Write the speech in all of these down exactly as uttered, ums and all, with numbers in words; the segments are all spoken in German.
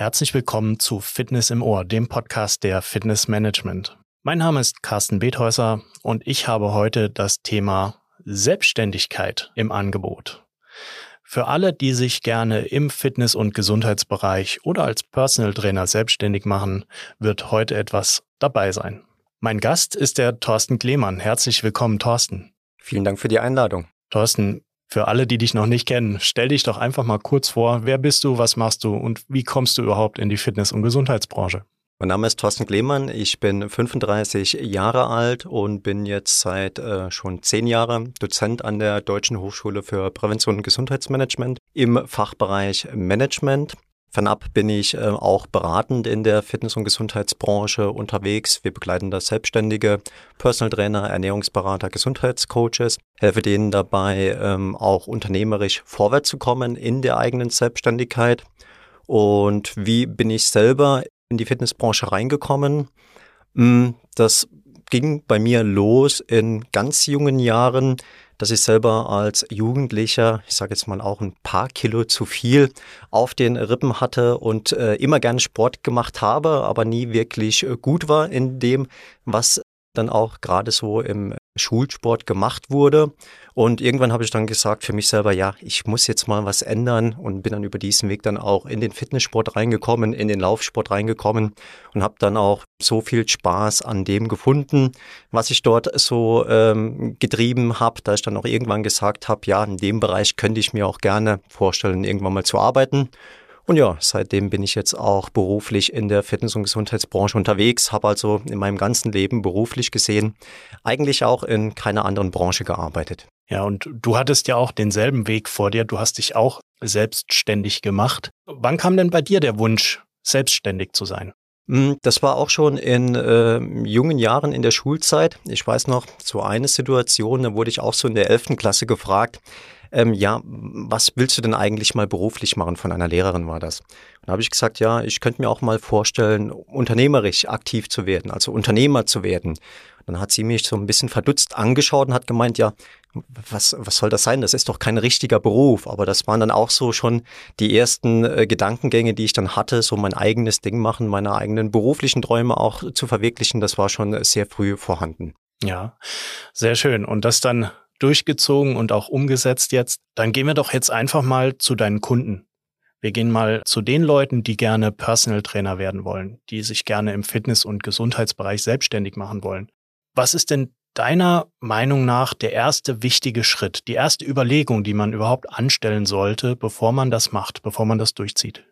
Herzlich willkommen zu Fitness im Ohr, dem Podcast der Fitness Management. Mein Name ist Carsten Bethäuser und ich habe heute das Thema Selbstständigkeit im Angebot. Für alle, die sich gerne im Fitness- und Gesundheitsbereich oder als Personal Trainer selbstständig machen, wird heute etwas dabei sein. Mein Gast ist der Thorsten Klemann. Herzlich willkommen, Thorsten. Vielen Dank für die Einladung. Thorsten, für alle, die dich noch nicht kennen, stell dich doch einfach mal kurz vor. Wer bist du, was machst du und wie kommst du überhaupt in die Fitness- und Gesundheitsbranche? Mein Name ist Thorsten Klemann, ich bin fünfunddreißig Jahre alt und bin jetzt seit äh, schon zehn Jahren Dozent an der Deutschen Hochschule für Prävention und Gesundheitsmanagement im Fachbereich Management. Fernab bin ich äh, auch beratend in der Fitness- und Gesundheitsbranche unterwegs. Wir begleiten da Selbstständige, Personal Trainer, Ernährungsberater, Gesundheitscoaches, helfe denen dabei, ähm, auch unternehmerisch vorwärts zu kommen in der eigenen Selbstständigkeit. Und wie bin ich selber in die Fitnessbranche reingekommen? Das ging bei mir los in ganz jungen Jahren, dass ich selber als Jugendlicher, ich sage jetzt mal auch ein paar Kilo zu viel, auf den Rippen hatte und äh, immer gerne Sport gemacht habe, aber nie wirklich äh, gut war in dem, was dann auch gerade so im Schulsport gemacht wurde. Und irgendwann habe ich dann gesagt für mich selber, ja, ich muss jetzt mal was ändern und bin dann über diesen Weg dann auch in den Fitnesssport reingekommen, in den Laufsport reingekommen und habe dann auch so viel Spaß an dem gefunden, was ich dort so ähm, getrieben habe, da ich dann auch irgendwann gesagt habe, ja, in dem Bereich könnte ich mir auch gerne vorstellen, irgendwann mal zu arbeiten. Und ja, seitdem bin ich jetzt auch beruflich in der Fitness- und Gesundheitsbranche unterwegs, habe also in meinem ganzen Leben beruflich gesehen eigentlich auch in keiner anderen Branche gearbeitet. Ja, und du hattest ja auch denselben Weg vor dir. Du hast dich auch selbstständig gemacht. Wann kam denn bei dir der Wunsch, selbstständig zu sein? Das war auch schon in äh, jungen Jahren in der Schulzeit. Ich weiß noch, so eine Situation, da wurde ich auch so in der elften Klasse gefragt, ähm, ja, was willst du denn eigentlich mal beruflich machen? Von einer Lehrerin war das. Und da habe ich gesagt, ja, ich könnte mir auch mal vorstellen, unternehmerisch aktiv zu werden, also Unternehmer zu werden. Dann hat sie mich so ein bisschen verdutzt angeschaut und hat gemeint, ja, was, was soll das sein? Das ist doch kein richtiger Beruf. Aber das waren dann auch so schon die ersten äh, Gedankengänge, die ich dann hatte, so mein eigenes Ding machen, meine eigenen beruflichen Träume auch zu verwirklichen. Das war schon sehr früh vorhanden. Ja, sehr schön. Und das dann durchgezogen und auch umgesetzt jetzt. Dann gehen wir doch jetzt einfach mal zu deinen Kunden. Wir gehen mal zu den Leuten, die gerne Personal Trainer werden wollen, die sich gerne im Fitness- und Gesundheitsbereich selbstständig machen wollen. Was ist denn deiner Meinung nach der erste wichtige Schritt, die erste Überlegung, die man überhaupt anstellen sollte, bevor man das macht, bevor man das durchzieht?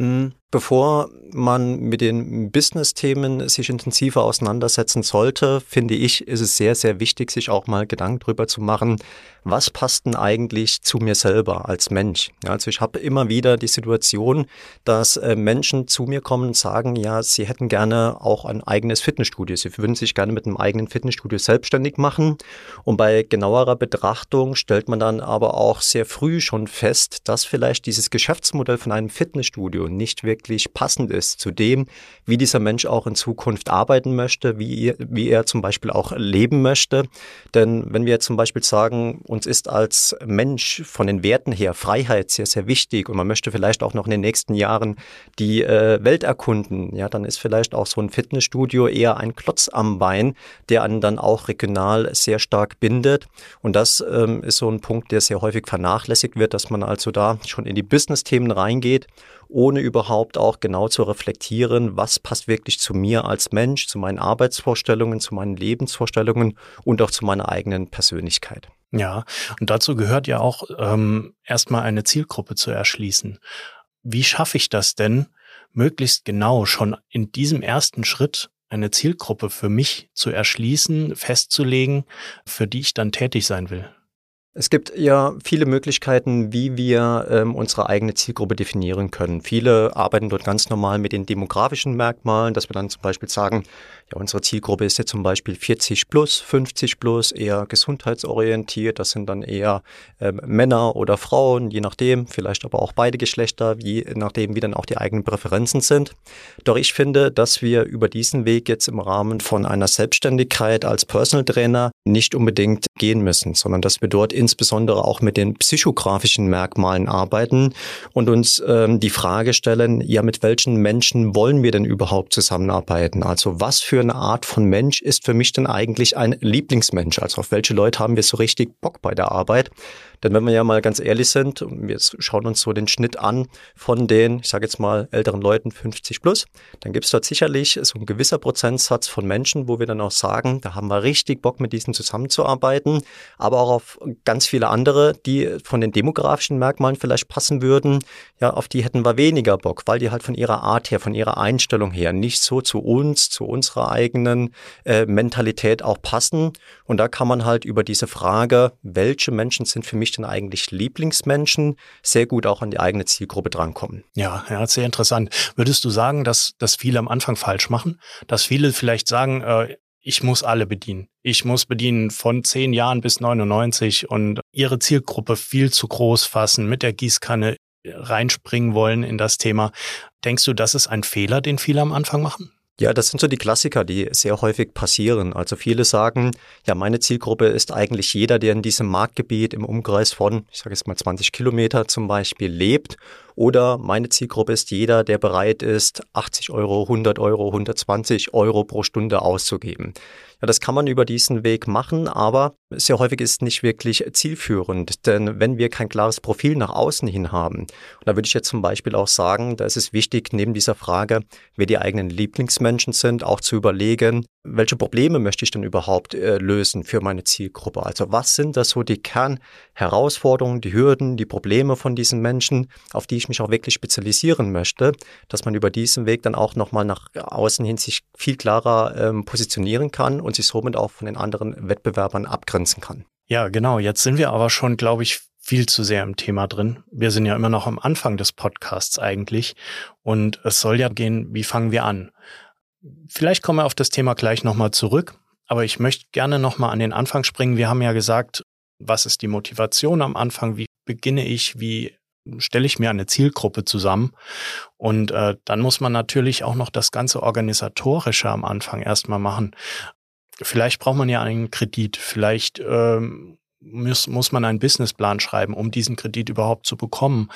Bevor man mit den Business-Themen sich intensiver auseinandersetzen sollte, finde ich, ist es sehr, sehr wichtig, sich auch mal Gedanken darüber zu machen, was passt denn eigentlich zu mir selber als Mensch? Ja, also ich habe immer wieder die Situation, dass äh, Menschen zu mir kommen und sagen, ja, sie hätten gerne auch ein eigenes Fitnessstudio. Sie würden sich gerne mit einem eigenen Fitnessstudio selbstständig machen. Und bei genauerer Betrachtung stellt man dann aber auch sehr früh schon fest, dass vielleicht dieses Geschäftsmodell von einem Fitnessstudio nicht wirklich passend ist zu dem, wie dieser Mensch auch in Zukunft arbeiten möchte, wie, wie er zum Beispiel auch leben möchte. Denn wenn wir zum Beispiel sagen, uns ist als Mensch von den Werten her Freiheit sehr, sehr wichtig und man möchte vielleicht auch noch in den nächsten Jahren die äh, Welt erkunden, ja, dann ist vielleicht auch so ein Fitnessstudio eher ein Klotz am Bein, der einen dann auch regional sehr stark bindet. Und das ähm, ist so ein Punkt, der sehr häufig vernachlässigt wird, dass man also da schon in die Business-Themen reingeht, ohne überhaupt auch genau zu reflektieren, was passt wirklich zu mir als Mensch, zu meinen Arbeitsvorstellungen, zu meinen Lebensvorstellungen und auch zu meiner eigenen Persönlichkeit. Ja, und dazu gehört ja auch ähm, erstmal eine Zielgruppe zu erschließen. Wie schaffe ich das denn, möglichst genau schon in diesem ersten Schritt eine Zielgruppe für mich zu erschließen, festzulegen, für die ich dann tätig sein will? Es gibt ja viele Möglichkeiten, wie wir ähm, unsere eigene Zielgruppe definieren können. Viele arbeiten dort ganz normal mit den demografischen Merkmalen, dass wir dann zum Beispiel sagen, ja, unsere Zielgruppe ist jetzt zum Beispiel vierzig plus, fünfzig plus, eher gesundheitsorientiert. Das sind dann eher ähm, Männer oder Frauen, je nachdem, vielleicht aber auch beide Geschlechter, je nachdem, wie dann auch die eigenen Präferenzen sind. Doch ich finde, dass wir über diesen Weg jetzt im Rahmen von einer Selbstständigkeit als Personal Trainer nicht unbedingt gehen müssen, sondern dass wir dort insbesondere auch mit den psychografischen Merkmalen arbeiten und uns ähm, die Frage stellen, ja, mit welchen Menschen wollen wir denn überhaupt zusammenarbeiten? Also was für eine Art von Mensch ist für mich denn eigentlich ein Lieblingsmensch? Also auf welche Leute haben wir so richtig Bock bei der Arbeit? Denn wenn wir ja mal ganz ehrlich sind, und wir schauen uns so den Schnitt an von den, ich sage jetzt mal, älteren Leuten fünfzig plus, dann gibt es dort sicherlich so ein gewisser Prozentsatz von Menschen, wo wir dann auch sagen, da haben wir richtig Bock, mit diesen zusammenzuarbeiten, aber auch auf ganz viele andere, die von den demografischen Merkmalen vielleicht passen würden, ja, auf die hätten wir weniger Bock, weil die halt von ihrer Art her, von ihrer Einstellung her nicht so zu uns, zu unserer eigenen äh, Mentalität auch passen. Und da kann man halt über diese Frage, welche Menschen sind für mich denn eigentlich Lieblingsmenschen, sehr gut auch an die eigene Zielgruppe drankommen. Ja, ja, sehr interessant. Würdest du sagen, dass, dass viele am Anfang falsch machen? Dass viele vielleicht sagen, äh, ich muss alle bedienen. Ich muss bedienen von zehn Jahren bis neunundneunzig und ihre Zielgruppe viel zu groß fassen, mit der Gießkanne reinspringen wollen in das Thema. Denkst du, das ist ein Fehler, den viele am Anfang machen? Ja, das sind so die Klassiker, die sehr häufig passieren. Also viele sagen, ja, meine Zielgruppe ist eigentlich jeder, der in diesem Marktgebiet im Umkreis von, ich sage jetzt mal zwanzig Kilometer zum Beispiel lebt. Oder meine Zielgruppe ist jeder, der bereit ist, achtzig Euro, hundert Euro, hundertzwanzig Euro pro Stunde auszugeben. Ja, das kann man über diesen Weg machen, aber sehr häufig ist es nicht wirklich zielführend. Denn wenn wir kein klares Profil nach außen hin haben, und da würde ich jetzt zum Beispiel auch sagen, da ist es wichtig, neben dieser Frage, wer die eigenen Lieblingsmenschen sind, auch zu überlegen, welche Probleme möchte ich denn überhaupt äh, lösen für meine Zielgruppe? Also was sind das so die Kernherausforderungen, die Hürden, die Probleme von diesen Menschen, auf die ich mich auch wirklich spezialisieren möchte, dass man über diesen Weg dann auch nochmal nach außen hin sich viel klarer ähm, positionieren kann und sich somit auch von den anderen Wettbewerbern abgrenzen kann. Ja, genau. Jetzt sind wir aber schon, glaube ich, viel zu sehr im Thema drin. Wir sind ja immer noch am Anfang des Podcasts eigentlich und es soll ja gehen, wie fangen wir an? Vielleicht kommen wir auf das Thema gleich nochmal zurück, aber ich möchte gerne nochmal an den Anfang springen. Wir haben ja gesagt, was ist die Motivation am Anfang? Wie beginne ich? Wie stelle ich mir eine Zielgruppe zusammen? Und äh, dann muss man natürlich auch noch das ganze Organisatorische am Anfang erstmal machen. Vielleicht braucht man ja einen Kredit, vielleicht ähm, muss, muss man einen Businessplan schreiben, um diesen Kredit überhaupt zu bekommen.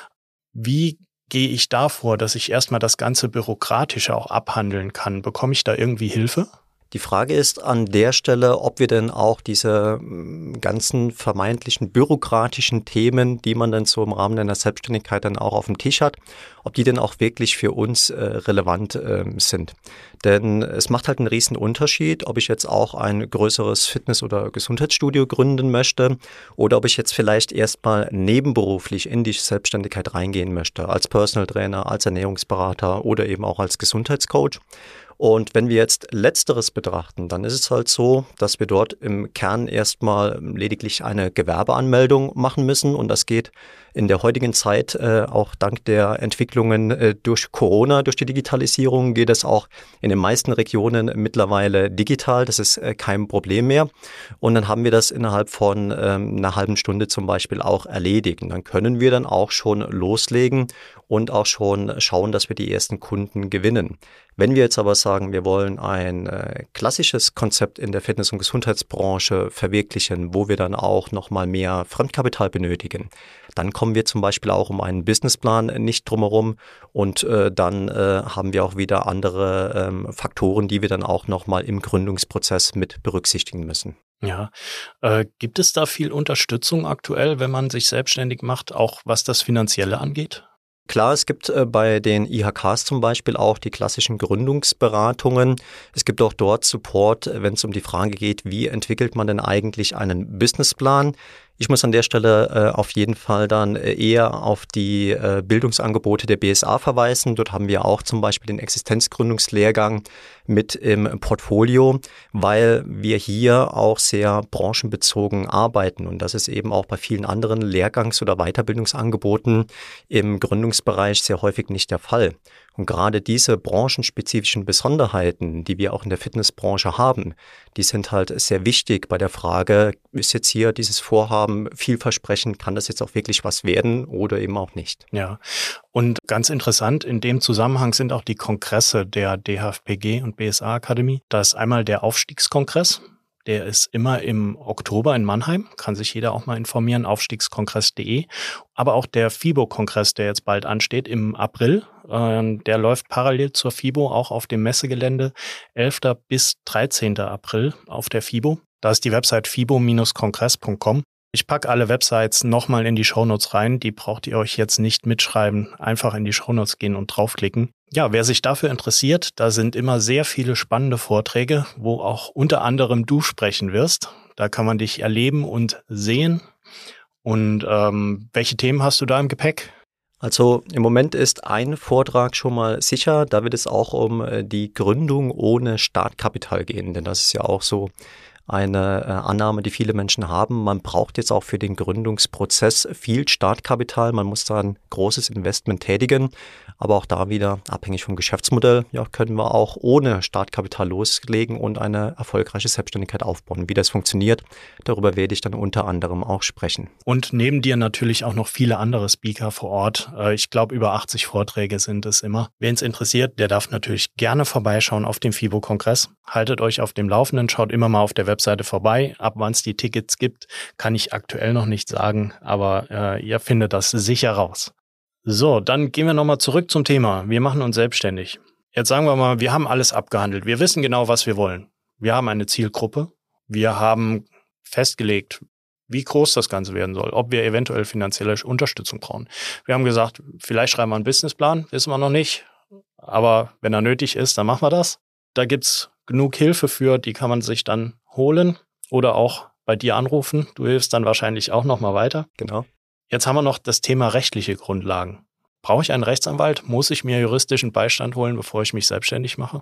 Wie gehe ich da vor, dass ich erstmal das ganze Bürokratische auch abhandeln kann? Bekomme ich da irgendwie Hilfe? Die Frage ist an der Stelle, ob wir denn auch diese ganzen vermeintlichen bürokratischen Themen, die man dann so im Rahmen einer Selbstständigkeit dann auch auf dem Tisch hat, ob die denn auch wirklich für uns äh, relevant äh, sind. Denn es macht halt einen riesen Unterschied, ob ich jetzt auch ein größeres Fitness- oder Gesundheitsstudio gründen möchte oder ob ich jetzt vielleicht erstmal nebenberuflich in die Selbstständigkeit reingehen möchte, als Personal Trainer, als Ernährungsberater oder eben auch als Gesundheitscoach. Und wenn wir jetzt Letzteres betrachten, dann ist es halt so, dass wir dort im Kern erstmal lediglich eine Gewerbeanmeldung machen müssen. Und das geht in der heutigen Zeit, äh, auch dank der Entwicklungen äh, durch Corona, durch die Digitalisierung, geht es auch in den meisten Regionen mittlerweile digital. Das ist äh, kein Problem mehr. Und dann haben wir das innerhalb von ähm, einer halben Stunde zum Beispiel auch erledigt. Und dann können wir dann auch schon loslegen und auch schon schauen, dass wir die ersten Kunden gewinnen. Wenn wir jetzt aber sagen, wir wollen ein äh, klassisches Konzept in der Fitness- und Gesundheitsbranche verwirklichen, wo wir dann auch nochmal mehr Fremdkapital benötigen, dann kommen wir zum Beispiel auch um einen Businessplan nicht drumherum und äh, dann äh, haben wir auch wieder andere ähm, Faktoren, die wir dann auch nochmal im Gründungsprozess mit berücksichtigen müssen. Ja, äh, gibt es da viel Unterstützung aktuell, wenn man sich selbstständig macht, auch was das Finanzielle angeht? Klar, es gibt äh, bei den I H Ks zum Beispiel auch die klassischen Gründungsberatungen. Es gibt auch dort Support, wenn es um die Frage geht, wie entwickelt man denn eigentlich einen Businessplan? Ich muss an der Stelle äh, auf jeden Fall dann äh, eher auf die äh, Bildungsangebote der B S A verweisen. Dort haben wir auch zum Beispiel den Existenzgründungslehrgang mit im Portfolio, weil wir hier auch sehr branchenbezogen arbeiten. Und das ist eben auch bei vielen anderen Lehrgangs- oder Weiterbildungsangeboten im Gründungsbereich sehr häufig nicht der Fall. Und gerade diese branchenspezifischen Besonderheiten, die wir auch in der Fitnessbranche haben, die sind halt sehr wichtig bei der Frage, ist jetzt hier dieses Vorhaben vielversprechend, kann das jetzt auch wirklich was werden oder eben auch nicht? Ja, und ganz interessant, in dem Zusammenhang sind auch die Kongresse der D H F P G und B S A-Akademie. Da ist einmal der Aufstiegskongress. Der ist immer im Oktober in Mannheim, kann sich jeder auch mal informieren, aufstiegskongress punkt de. Aber auch der FIBO-Kongress, der jetzt bald ansteht, im April, äh, der läuft parallel zur FIBO auch auf dem Messegelände, elfter bis dreizehnter April auf der FIBO. Da ist die Website fibo Bindestrich kongress Punkt com. Ich packe alle Websites nochmal in die Shownotes rein, die braucht ihr euch jetzt nicht mitschreiben, einfach in die Shownotes gehen und draufklicken. Ja, wer sich dafür interessiert, da sind immer sehr viele spannende Vorträge, wo auch unter anderem du sprechen wirst. Da kann man dich erleben und sehen. Und ähm, welche Themen hast du da im Gepäck? Also im Moment ist ein Vortrag schon mal sicher, da wird es auch um die Gründung ohne Startkapital gehen, denn das ist ja auch so eine äh, Annahme, die viele Menschen haben. Man braucht jetzt auch für den Gründungsprozess viel Startkapital. Man muss da ein großes Investment tätigen. Aber auch da wieder, abhängig vom Geschäftsmodell, ja, können wir auch ohne Startkapital loslegen und eine erfolgreiche Selbstständigkeit aufbauen. Wie das funktioniert, darüber werde ich dann unter anderem auch sprechen. Und neben dir natürlich auch noch viele andere Speaker vor Ort. Ich glaube, über achtzig Vorträge sind es immer. Wen es interessiert, der darf natürlich gerne vorbeischauen auf dem FIBO-Kongress. Haltet euch auf dem Laufenden, schaut immer mal auf der Webseite vorbei. Ab wann es die Tickets gibt, kann ich aktuell noch nicht sagen, aber äh, ihr findet das sicher raus. So, dann gehen wir nochmal zurück zum Thema. Wir machen uns selbstständig. Jetzt sagen wir mal, wir haben alles abgehandelt. Wir wissen genau, was wir wollen. Wir haben eine Zielgruppe. Wir haben festgelegt, wie groß das Ganze werden soll, ob wir eventuell finanzielle Unterstützung brauchen. Wir haben gesagt, vielleicht schreiben wir einen Businessplan, wissen wir noch nicht. Aber wenn er nötig ist, dann machen wir das. Da gibt's genug Hilfe für, die kann man sich dann holen oder auch bei dir anrufen. Du hilfst dann wahrscheinlich auch nochmal weiter. Genau. Jetzt haben wir noch das Thema rechtliche Grundlagen. Brauche ich einen Rechtsanwalt? Muss ich mir juristischen Beistand holen, bevor ich mich selbstständig mache?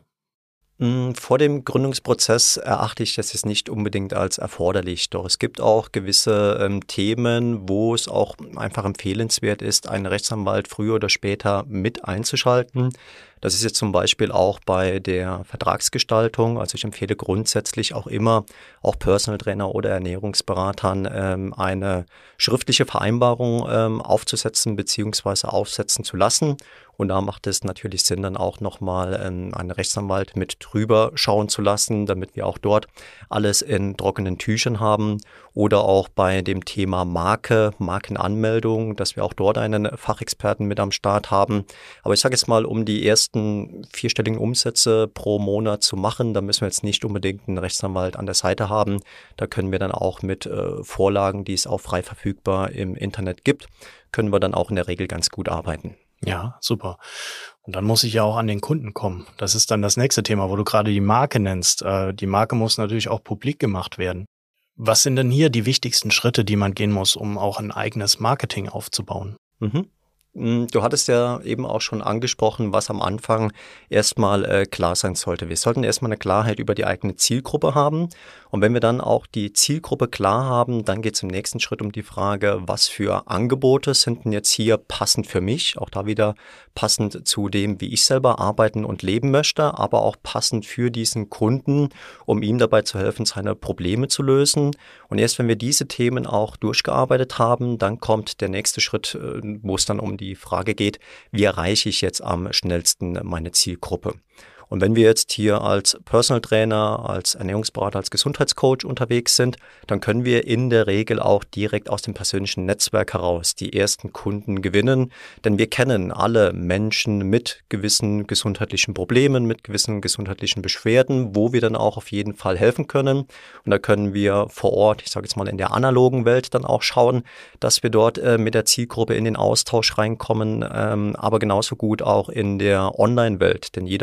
Vor dem Gründungsprozess erachte ich das jetzt nicht unbedingt als erforderlich. Doch es gibt auch gewisse ähm, Themen, wo es auch einfach empfehlenswert ist, einen Rechtsanwalt früher oder später mit einzuschalten. Das ist jetzt zum Beispiel auch bei der Vertragsgestaltung. Also ich empfehle grundsätzlich auch immer, auch Personal Trainer oder Ernährungsberatern ähm, eine schriftliche Vereinbarung ähm, aufzusetzen bzw. aufsetzen zu lassen. Und da macht es natürlich Sinn, dann auch nochmal ähm, einen Rechtsanwalt mit drüber schauen zu lassen, damit wir auch dort alles in trockenen Tüchern haben. Oder auch bei dem Thema Marke, Markenanmeldung, dass wir auch dort einen Fachexperten mit am Start haben. Aber ich sage jetzt mal, um die ersten vierstelligen Umsätze pro Monat zu machen, da müssen wir jetzt nicht unbedingt einen Rechtsanwalt an der Seite haben. Da können wir dann auch mit äh, Vorlagen, die es auch frei verfügbar im Internet gibt, können wir dann auch in der Regel ganz gut arbeiten. Ja, super. Und dann muss ich ja auch an den Kunden kommen. Das ist dann das nächste Thema, wo du gerade die Marke nennst. Äh, die Marke muss natürlich auch publik gemacht werden. Was sind denn hier die wichtigsten Schritte, die man gehen muss, um auch ein eigenes Marketing aufzubauen? Mhm. Du hattest ja eben auch schon angesprochen, was am Anfang erstmal äh, klar sein sollte. Wir sollten erstmal eine Klarheit über die eigene Zielgruppe haben. Und wenn wir dann auch die Zielgruppe klar haben, dann geht es im nächsten Schritt um die Frage, was für Angebote sind denn jetzt hier passend für mich? Auch da wieder passend zu dem, wie ich selber arbeiten und leben möchte, aber auch passend für diesen Kunden, um ihm dabei zu helfen, seine Probleme zu lösen. Und erst wenn wir diese Themen auch durchgearbeitet haben, dann kommt der nächste Schritt, wo es dann um die Die Frage geht, wie erreiche ich jetzt am schnellsten meine Zielgruppe? Und wenn wir jetzt hier als Personal Trainer, als Ernährungsberater, als Gesundheitscoach unterwegs sind, dann können wir in der Regel auch direkt aus dem persönlichen Netzwerk heraus die ersten Kunden gewinnen. Denn wir kennen alle Menschen mit gewissen gesundheitlichen Problemen, mit gewissen gesundheitlichen Beschwerden, wo wir dann auch auf jeden Fall helfen können. Und da können wir vor Ort, ich sage jetzt mal in der analogen Welt, dann auch schauen, dass wir dort äh, mit der Zielgruppe in den Austausch reinkommen, ähm, aber genauso gut auch in der Online-Welt. Denn jeder von uns hat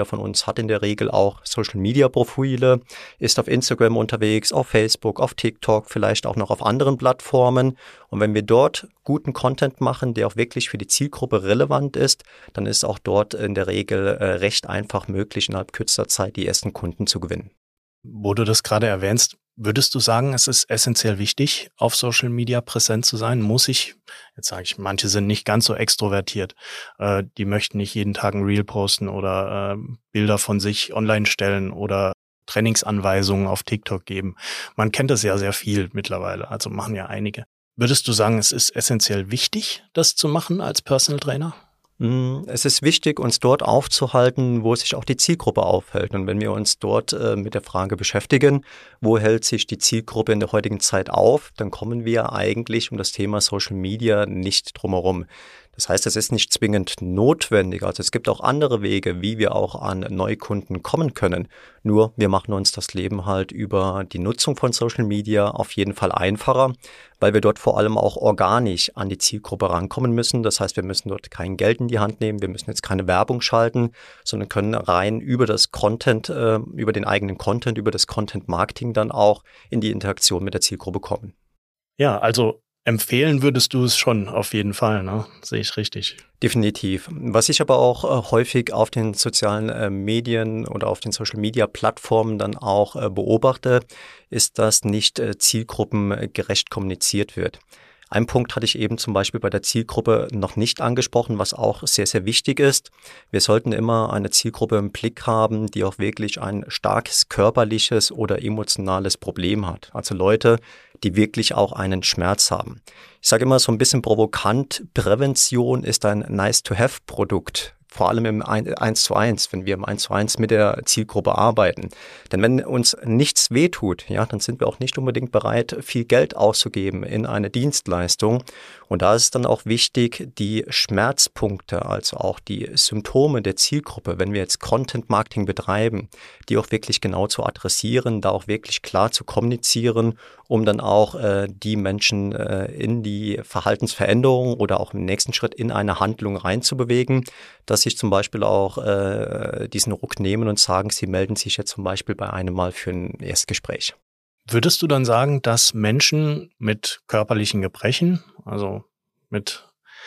hat in der Regel auch Social-Media-Profile, ist auf Instagram unterwegs, auf Facebook, auf TikTok, vielleicht auch noch auf anderen Plattformen. Und wenn wir dort guten Content machen, der auch wirklich für die Zielgruppe relevant ist, dann ist auch dort in der Regel äh, recht einfach möglich, innerhalb kürzester Zeit die ersten Kunden zu gewinnen. Wo du das gerade erwähnst, würdest du sagen, es ist essentiell wichtig, auf Social Media präsent zu sein? Muss ich, jetzt sage ich, manche sind nicht ganz so extrovertiert, äh, die möchten nicht jeden Tag ein Reel posten oder äh, Bilder von sich online stellen oder Trainingsanweisungen auf TikTok geben. Man kennt das ja sehr viel mittlerweile, also machen ja einige. Würdest du sagen, es ist essentiell wichtig, das zu machen als Personal Trainer? Es ist wichtig, uns dort aufzuhalten, wo sich auch die Zielgruppe aufhält. Und wenn wir uns dort äh, mit der Frage beschäftigen, wo hält sich die Zielgruppe in der heutigen Zeit auf, dann kommen wir eigentlich um das Thema Social Media nicht drumherum. Das heißt, es ist nicht zwingend notwendig. Also es gibt auch andere Wege, wie wir auch an Neukunden kommen können. Nur wir machen uns das Leben halt über die Nutzung von Social Media auf jeden Fall einfacher, weil wir dort vor allem auch organisch an die Zielgruppe rankommen müssen. Das heißt, wir müssen dort kein Geld in die Hand nehmen, wir müssen jetzt keine Werbung schalten, sondern können rein über das Content, äh, über den eigenen Content, über das Content Marketing dann auch in die Interaktion mit der Zielgruppe kommen. Ja, also empfehlen würdest du es schon auf jeden Fall, ne? Sehe ich richtig. Definitiv. Was ich aber auch äh, häufig auf den sozialen äh, Medien oder auf den Social-Media-Plattformen dann auch äh, beobachte, ist, dass nicht äh, zielgruppengerecht kommuniziert wird. Ein Punkt hatte ich eben zum Beispiel bei der Zielgruppe noch nicht angesprochen, was auch sehr, sehr wichtig ist. Wir sollten immer eine Zielgruppe im Blick haben, die auch wirklich ein starkes körperliches oder emotionales Problem hat. Also Leute, die wirklich auch einen Schmerz haben. Ich sage immer so ein bisschen provokant, Prävention ist ein Nice-to-have-Produkt. Vor allem im eins zu eins, wenn wir im eins zu eins mit der Zielgruppe arbeiten. Denn wenn uns nichts wehtut, ja, dann sind wir auch nicht unbedingt bereit, viel Geld auszugeben in eine Dienstleistung. Und da ist es dann auch wichtig, die Schmerzpunkte, also auch die Symptome der Zielgruppe, wenn wir jetzt Content-Marketing betreiben, die auch wirklich genau zu adressieren, da auch wirklich klar zu kommunizieren, um dann auch äh, die Menschen äh, in die Verhaltensveränderung oder auch im nächsten Schritt in eine Handlung reinzubewegen, dass sich zum Beispiel auch äh, diesen Ruck nehmen und sagen, sie melden sich jetzt zum Beispiel bei einem mal für ein Erstgespräch. Würdest du dann sagen, dass Menschen mit körperlichen Gebrechen, also mit,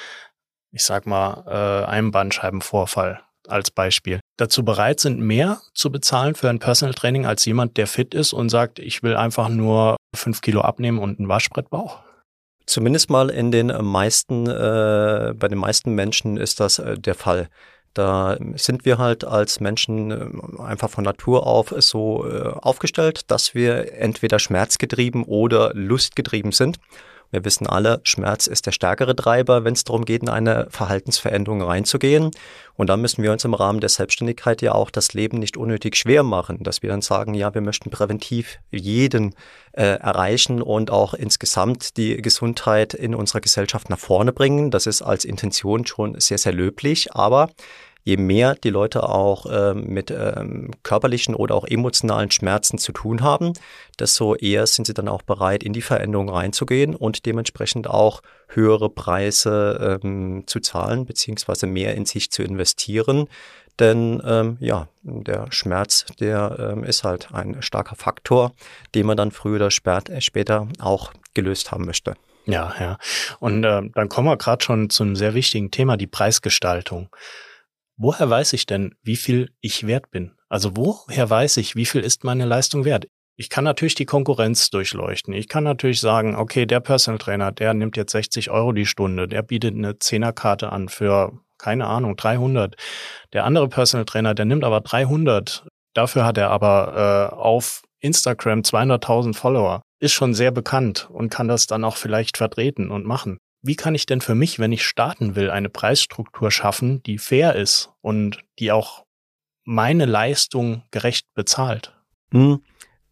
ich sag mal, äh, einem Bandscheibenvorfall als Beispiel, dazu bereit sind, mehr zu bezahlen für ein Personal Training als jemand, der fit ist und sagt, ich will einfach nur fünf Kilo abnehmen und einen Waschbrettbauch? Zumindest mal in den meisten, äh, bei den meisten Menschen ist das äh, der Fall. Da sind wir halt als Menschen äh, einfach von Natur auf so äh, aufgestellt, dass wir entweder schmerzgetrieben oder lustgetrieben sind. Wir wissen alle, Schmerz ist der stärkere Treiber, wenn es darum geht, in eine Verhaltensveränderung reinzugehen. Und dann müssen wir uns im Rahmen der Selbstständigkeit ja auch das Leben nicht unnötig schwer machen, dass wir dann sagen, ja, wir möchten präventiv jeden äh, erreichen und auch insgesamt die Gesundheit in unserer Gesellschaft nach vorne bringen. Das ist als Intention schon sehr, sehr löblich, aber je mehr die Leute auch äh, mit ähm, körperlichen oder auch emotionalen Schmerzen zu tun haben, desto eher sind sie dann auch bereit, in die Veränderung reinzugehen und dementsprechend auch höhere Preise ähm, zu zahlen, beziehungsweise mehr in sich zu investieren. Denn ähm, ja, der Schmerz, der ähm, ist halt ein starker Faktor, den man dann früher oder spät, äh, später auch gelöst haben möchte. Ja, ja. Und äh, dann kommen wir gerade schon zu einem sehr wichtigen Thema, die Preisgestaltung. Woher weiß ich denn, wie viel ich wert bin? Also woher weiß ich, wie viel ist meine Leistung wert? Ich kann natürlich die Konkurrenz durchleuchten. Ich kann natürlich sagen, okay, der Personal Trainer, der nimmt jetzt sechzig Euro die Stunde. Der bietet eine Zehnerkarte an für, keine Ahnung, dreihundert. Der andere Personal Trainer, der nimmt aber dreihundert. Dafür hat er aber äh, auf Instagram zweihunderttausend Follower. Ist schon sehr bekannt und kann das dann auch vielleicht vertreten und machen. Wie kann ich denn für mich, wenn ich starten will, eine Preisstruktur schaffen, die fair ist und die auch meine Leistung gerecht bezahlt? Hm.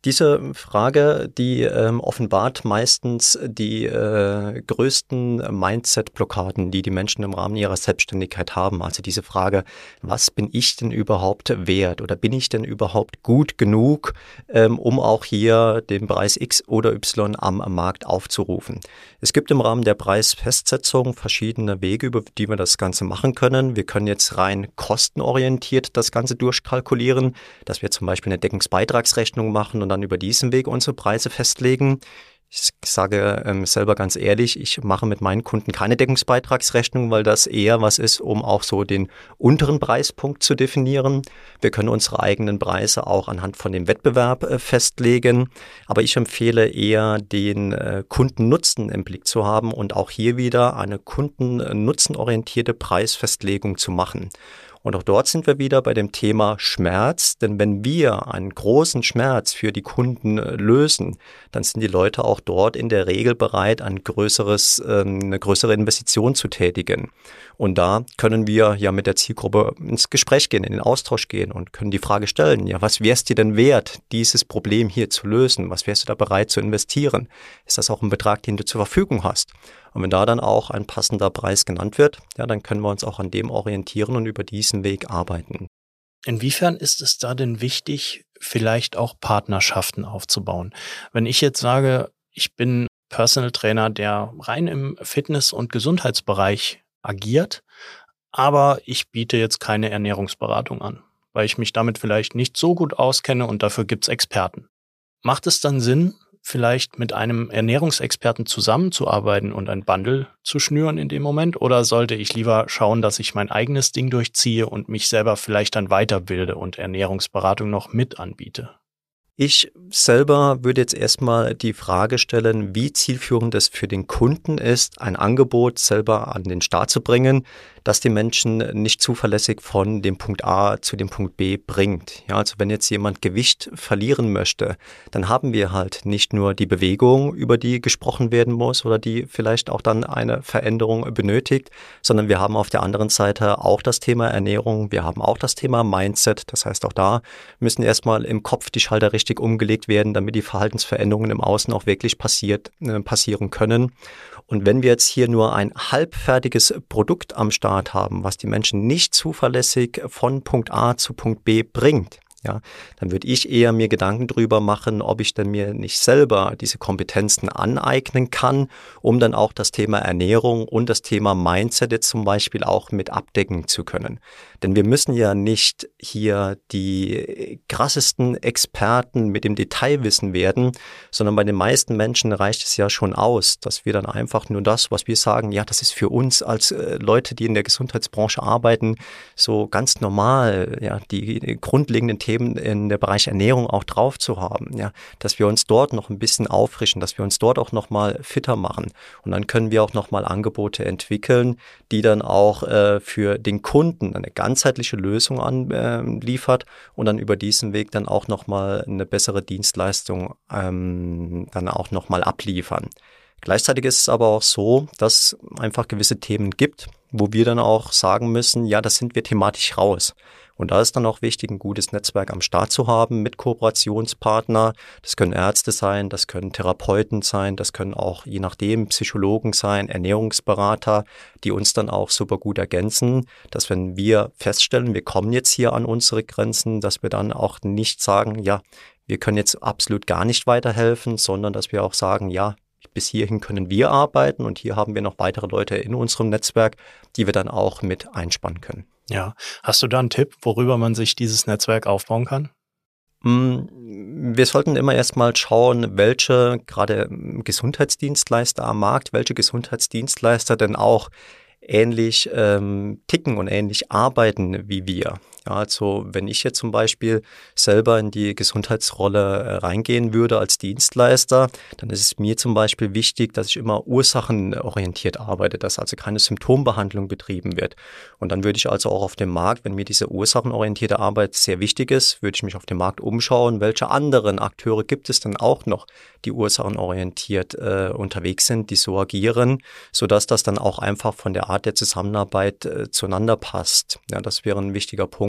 Diese Frage, die ähm, offenbart meistens die äh, größten Mindset-Blockaden, die die Menschen im Rahmen ihrer Selbstständigkeit haben. Also diese Frage, was bin ich denn überhaupt wert oder bin ich denn überhaupt gut genug, ähm, um auch hier den Preis X oder Y am, am Markt aufzurufen. Es gibt im Rahmen der Preisfestsetzung verschiedene Wege, über die wir das Ganze machen können. Wir können jetzt rein kostenorientiert das Ganze durchkalkulieren, dass wir zum Beispiel eine Deckungsbeitragsrechnung machen und dann über diesen Weg unsere Preise festlegen. Ich sage ähm, selber ganz ehrlich, ich mache mit meinen Kunden keine Deckungsbeitragsrechnung, weil das eher was ist, um auch so den unteren Preispunkt zu definieren. Wir können unsere eigenen Preise auch anhand von dem Wettbewerb äh, festlegen, aber ich empfehle eher, den äh, Kundennutzen im Blick zu haben und auch hier wieder eine kundennutzenorientierte Preisfestlegung zu machen. Und auch dort sind wir wieder bei dem Thema Schmerz, denn wenn wir einen großen Schmerz für die Kunden lösen, dann sind die Leute auch dort in der Regel bereit, ein größeres, eine größere Investition zu tätigen. Und da können wir ja mit der Zielgruppe ins Gespräch gehen, in den Austausch gehen und können die Frage stellen, ja, was wär's dir denn wert, dieses Problem hier zu lösen? Was wärst du da bereit zu investieren? Ist das auch ein Betrag, den du zur Verfügung hast? Und wenn da dann auch ein passender Preis genannt wird, ja, dann können wir uns auch an dem orientieren und über diesen Weg arbeiten. Inwiefern ist es da denn wichtig, vielleicht auch Partnerschaften aufzubauen? Wenn ich jetzt sage, ich bin Personal Trainer, der rein im Fitness- und Gesundheitsbereich agiert, aber ich biete jetzt keine Ernährungsberatung an, weil ich mich damit vielleicht nicht so gut auskenne und dafür gibt's Experten. Macht es dann Sinn, vielleicht mit einem Ernährungsexperten zusammenzuarbeiten und ein Bundle zu schnüren in dem Moment? Oder sollte ich lieber schauen, dass ich mein eigenes Ding durchziehe und mich selber vielleicht dann weiterbilde und Ernährungsberatung noch mit anbiete? Ich selber würde jetzt erstmal die Frage stellen, wie zielführend es für den Kunden ist, ein Angebot selber an den Start zu bringen, das die Menschen nicht zuverlässig von dem Punkt A zu dem Punkt B bringt. Ja, also wenn jetzt jemand Gewicht verlieren möchte, dann haben wir halt nicht nur die Bewegung, über die gesprochen werden muss oder die vielleicht auch dann eine Veränderung benötigt, sondern wir haben auf der anderen Seite auch das Thema Ernährung, wir haben auch das Thema Mindset. Das heißt, auch da müssen erstmal im Kopf die Schalter richtig umgelegt werden, damit die Verhaltensveränderungen im Außen auch wirklich passiert, äh, passieren können. Und wenn wir jetzt hier nur ein halbfertiges Produkt am Start haben, was die Menschen nicht zuverlässig von Punkt A zu Punkt B bringt, ja, dann würde ich eher mir Gedanken drüber machen, ob ich denn mir nicht selber diese Kompetenzen aneignen kann, um dann auch das Thema Ernährung und das Thema Mindset jetzt zum Beispiel auch mit abdecken zu können. Denn wir müssen ja nicht hier die krassesten Experten mit dem Detailwissen werden, sondern bei den meisten Menschen reicht es ja schon aus, dass wir dann einfach nur das, was wir sagen, ja, das ist für uns als äh, Leute, die in der Gesundheitsbranche arbeiten, so ganz normal, ja, die, die grundlegenden Themen in der Bereich Ernährung auch drauf zu haben, ja, dass wir uns dort noch ein bisschen auffrischen, dass wir uns dort auch noch mal fitter machen und dann können wir auch noch mal Angebote entwickeln, die dann auch äh, für den Kunden eine ganzheitliche Lösung anliefert äh, und dann über diesen Weg dann auch noch mal eine bessere Dienstleistung ähm, dann auch noch mal abliefern. Gleichzeitig ist es aber auch so, dass es einfach gewisse Themen gibt, wo wir dann auch sagen müssen, ja, das sind wir thematisch raus. Und da ist dann auch wichtig, ein gutes Netzwerk am Start zu haben mit Kooperationspartner. Das können Ärzte sein, das können Therapeuten sein, das können auch je nachdem Psychologen sein, Ernährungsberater, die uns dann auch super gut ergänzen, dass wenn wir feststellen, wir kommen jetzt hier an unsere Grenzen, dass wir dann auch nicht sagen, ja, wir können jetzt absolut gar nicht weiterhelfen, sondern dass wir auch sagen, ja, bis hierhin können wir arbeiten und hier haben wir noch weitere Leute in unserem Netzwerk, die wir dann auch mit einspannen können. Ja, hast du da einen Tipp, worüber man sich dieses Netzwerk aufbauen kann? Wir sollten immer erstmal schauen, welche gerade Gesundheitsdienstleister am Markt, welche Gesundheitsdienstleister denn auch ähnlich ähm, ticken und ähnlich arbeiten wie wir. Ja, also wenn ich jetzt zum Beispiel selber in die Gesundheitsrolle äh, reingehen würde als Dienstleister, dann ist es mir zum Beispiel wichtig, dass ich immer ursachenorientiert arbeite, dass also keine Symptombehandlung betrieben wird. Und dann würde ich also auch auf dem Markt, wenn mir diese ursachenorientierte Arbeit sehr wichtig ist, würde ich mich auf dem Markt umschauen, welche anderen Akteure gibt es denn auch noch, die ursachenorientiert äh, unterwegs sind, die so agieren, sodass das dann auch einfach von der Art der Zusammenarbeit äh, zueinander passt. Ja, das wäre ein wichtiger Punkt.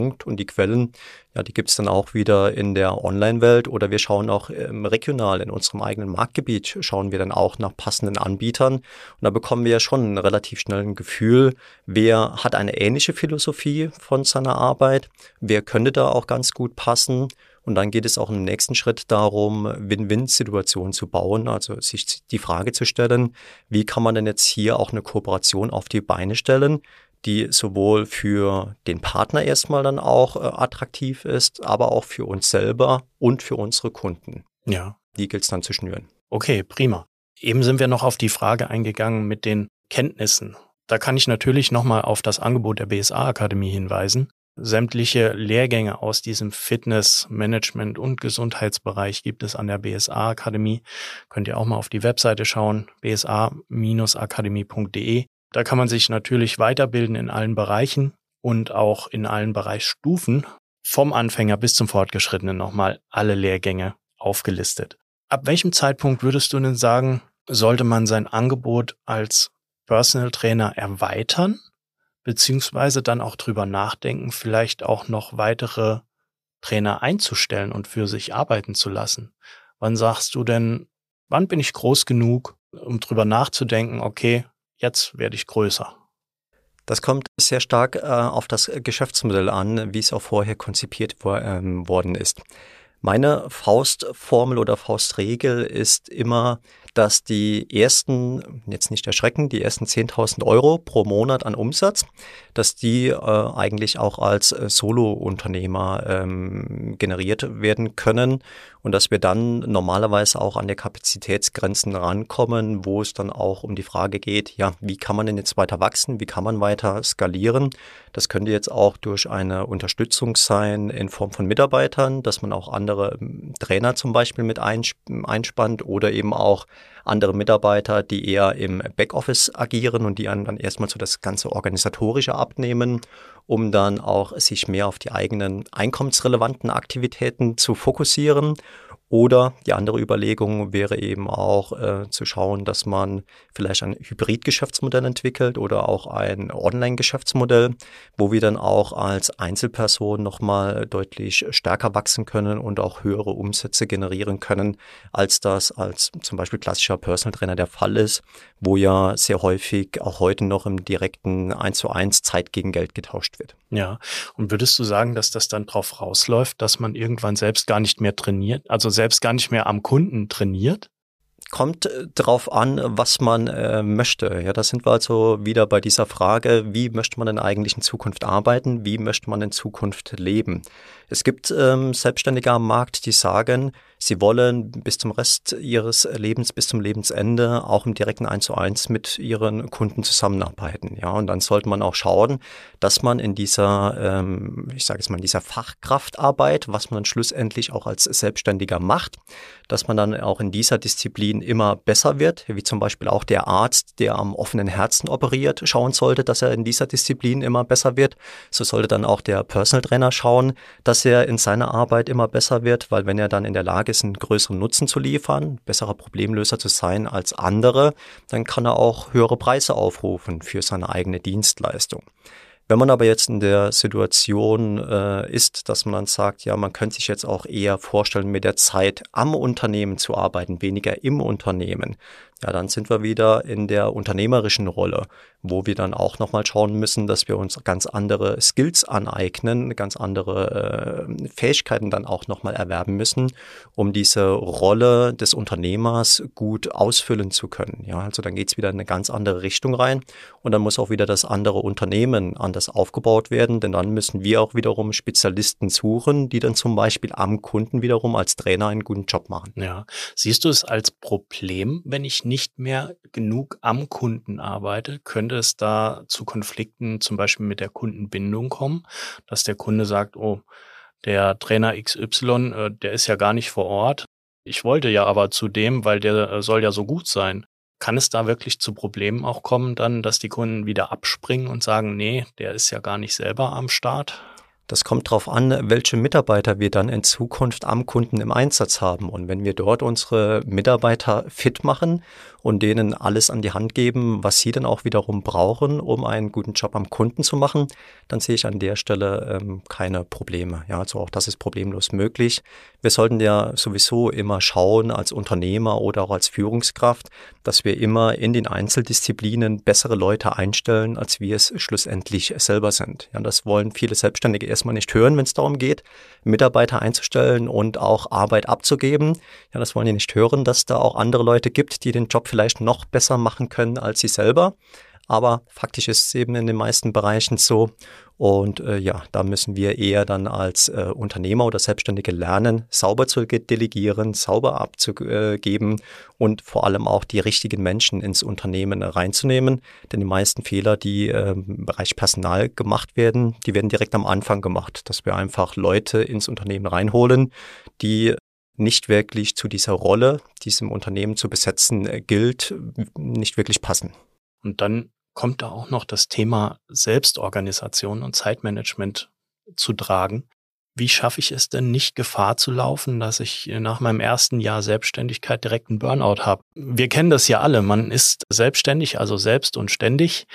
Punkt. Und die Quellen, ja, die gibt es dann auch wieder in der Online-Welt oder wir schauen auch ähm, regional in unserem eigenen Marktgebiet, schauen wir dann auch nach passenden Anbietern. Und da bekommen wir ja schon relativ schnell ein Gefühl, wer hat eine ähnliche Philosophie von seiner Arbeit, wer könnte da auch ganz gut passen. Und dann geht es auch im nächsten Schritt darum, Win-Win-Situationen zu bauen, also sich die Frage zu stellen, wie kann man denn jetzt hier auch eine Kooperation auf die Beine stellen, die sowohl für den Partner erstmal dann auch äh, attraktiv ist, aber auch für uns selber und für unsere Kunden. Ja. Die gilt es dann zu schnüren. Okay, prima. Eben sind wir noch auf die Frage eingegangen mit den Kenntnissen. Da kann ich natürlich nochmal auf das Angebot der B S A-Akademie hinweisen. Sämtliche Lehrgänge aus diesem Fitness-, Management- und Gesundheitsbereich gibt es an der B S A-Akademie. Könnt ihr auch mal auf die Webseite schauen, b s a Bindestrich akademie punkt d e. Da kann man sich natürlich weiterbilden in allen Bereichen und auch in allen Bereichsstufen, vom Anfänger bis zum Fortgeschrittenen nochmal alle Lehrgänge aufgelistet. Ab welchem Zeitpunkt würdest du denn sagen, sollte man sein Angebot als Personal Trainer erweitern? Beziehungsweise dann auch drüber nachdenken, vielleicht auch noch weitere Trainer einzustellen und für sich arbeiten zu lassen. Wann sagst du denn, wann bin ich groß genug, um drüber nachzudenken, okay, jetzt werde ich größer? Das kommt sehr stark äh, auf das Geschäftsmodell an, wie es auch vorher konzipiert wo, ähm, worden ist. Meine Faustformel oder Faustregel ist immer, dass die ersten, jetzt nicht erschrecken, die ersten zehntausend Euro pro Monat an Umsatz, dass die äh, eigentlich auch als äh, Solo-Unternehmer ähm, generiert werden können und dass wir dann normalerweise auch an der Kapazitätsgrenzen rankommen, wo es dann auch um die Frage geht, ja, wie kann man denn jetzt weiter wachsen, wie kann man weiter skalieren? Das könnte jetzt auch durch eine Unterstützung sein in Form von Mitarbeitern, dass man auch andere Trainer zum Beispiel mit einspannt oder eben auch andere Mitarbeiter, die eher im Backoffice agieren und die dann erstmal so das ganze Organisatorische abnehmen, um dann auch sich mehr auf die eigenen einkommensrelevanten Aktivitäten zu fokussieren. Oder die andere Überlegung wäre eben auch äh, zu schauen, dass man vielleicht ein Hybrid-Geschäftsmodell entwickelt oder auch ein Online-Geschäftsmodell, wo wir dann auch als Einzelperson nochmal deutlich stärker wachsen können und auch höhere Umsätze generieren können, als das als zum Beispiel klassischer Personal Trainer der Fall ist, wo ja sehr häufig auch heute noch im direkten eins zu eins Zeit gegen Geld getauscht wird. Ja, und würdest du sagen, dass das dann drauf rausläuft, dass man irgendwann selbst gar nicht mehr trainiert, also selbst gar nicht mehr am Kunden trainiert? Kommt drauf an, was man äh, möchte. Ja, da sind wir also wieder bei dieser Frage, wie möchte man denn eigentlich in Zukunft arbeiten? Wie möchte man in Zukunft leben? Es gibt ähm, Selbstständige am Markt, die sagen, sie wollen bis zum Rest ihres Lebens, bis zum Lebensende auch im direkten eins zu eins mit ihren Kunden zusammenarbeiten. Ja, und dann sollte man auch schauen, dass man in dieser, ähm, ich sage jetzt mal, in dieser Fachkraftarbeit, was man dann schlussendlich auch als Selbstständiger macht, dass man dann auch in dieser Disziplin immer besser wird, wie zum Beispiel auch der Arzt, der am offenen Herzen operiert, schauen sollte, dass er in dieser Disziplin immer besser wird. So sollte dann auch der Personal Trainer schauen, dass er in seiner Arbeit immer besser wird, weil wenn er dann in der Lage ist, einen größeren Nutzen zu liefern, besserer Problemlöser zu sein als andere, dann kann er auch höhere Preise aufrufen für seine eigene Dienstleistung. Wenn man aber jetzt in der Situation äh, ist, dass man dann sagt, ja, man könnte sich jetzt auch eher vorstellen, mit der Zeit am Unternehmen zu arbeiten, weniger im Unternehmen, ja, dann sind wir wieder in der unternehmerischen Rolle, wo wir dann auch nochmal schauen müssen, dass wir uns ganz andere Skills aneignen, ganz andere äh, Fähigkeiten dann auch nochmal erwerben müssen, um diese Rolle des Unternehmers gut ausfüllen zu können. Ja, also dann geht es wieder in eine ganz andere Richtung rein und dann muss auch wieder das andere Unternehmen anders aufgebaut werden, denn dann müssen wir auch wiederum Spezialisten suchen, die dann zum Beispiel am Kunden wiederum als Trainer einen guten Job machen. Ja, siehst du es als Problem, wenn ich nicht mehr genug am Kunden arbeite? Könnte es da zu Konflikten zum Beispiel mit der Kundenbindung kommen, dass der Kunde sagt, oh, der Trainer X Y, äh, der ist ja gar nicht vor Ort. Ich wollte ja aber zu dem, weil der äh, soll ja so gut sein. Kann es da wirklich zu Problemen auch kommen dann, dass die Kunden wieder abspringen und sagen, nee, der ist ja gar nicht selber am Start? Das kommt darauf an, welche Mitarbeiter wir dann in Zukunft am Kunden im Einsatz haben. Und wenn wir dort unsere Mitarbeiter fit machen und denen alles an die Hand geben, was sie dann auch wiederum brauchen, um einen guten Job am Kunden zu machen, dann sehe ich an der Stelle ähm, keine Probleme. Ja, also auch das ist problemlos möglich. Wir sollten ja sowieso immer schauen als Unternehmer oder auch als Führungskraft, dass wir immer in den Einzeldisziplinen bessere Leute einstellen, als wir es schlussendlich selber sind. Ja, das wollen viele Selbstständige erstmal nicht hören, wenn es darum geht, Mitarbeiter einzustellen und auch Arbeit abzugeben. Ja, das wollen die nicht hören, dass da auch andere Leute gibt, die den Job vielleicht noch besser machen können als sie selber. Aber faktisch ist es eben in den meisten Bereichen so. Und äh, ja, da müssen wir eher dann als äh, Unternehmer oder Selbstständige lernen, sauber zu delegieren, sauber abzugeben und vor allem auch die richtigen Menschen ins Unternehmen reinzunehmen. Denn die meisten Fehler, die äh, im Bereich Personal gemacht werden, die werden direkt am Anfang gemacht, dass wir einfach Leute ins Unternehmen reinholen, die nicht wirklich zu dieser Rolle, diesem Unternehmen zu besetzen äh, gilt, nicht wirklich passen. Und dann kommt da auch noch das Thema Selbstorganisation und Zeitmanagement zu tragen. Wie schaffe ich es denn nicht, Gefahr zu laufen, dass ich nach meinem ersten Jahr Selbstständigkeit direkt einen Burnout habe? Wir kennen das ja alle. Man ist selbstständig, also selbst und ständig,